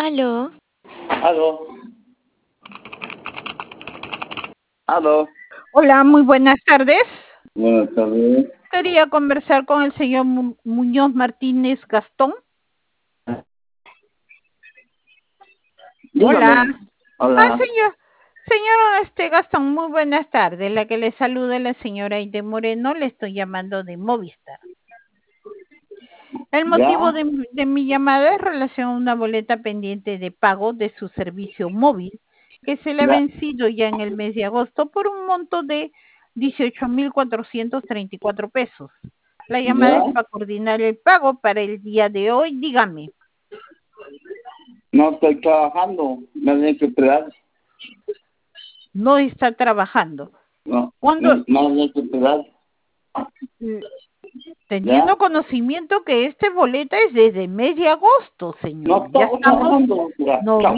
Aló. Aló. Aló. Hola, muy buenas tardes. Buenas tardes. Quería conversar con el señor Muñoz Martínez Gastón. Dígame. Hola. Hola. Señor Gastón, muy buenas tardes. La que le saluda es la señora Aide Moreno, le estoy llamando de Movistar. El motivo ¿Ya? de mi llamada es relación a una boleta pendiente de pago de su servicio móvil que se le ha Ya. vencido ya en el mes de agosto por un monto de 18.434 pesos. La llamada es ¿Ya? para coordinar el pago para el día de hoy. Dígame, No estoy trabajando. Me tienen que esperar. no está trabajando. No. ¿Cuándo? Me tienen que esperar. Teniendo ¿Ya? conocimiento que este boleta es desde el mes de agosto, No señor. Ya estamos estamos trabajando. Ya. no Chao.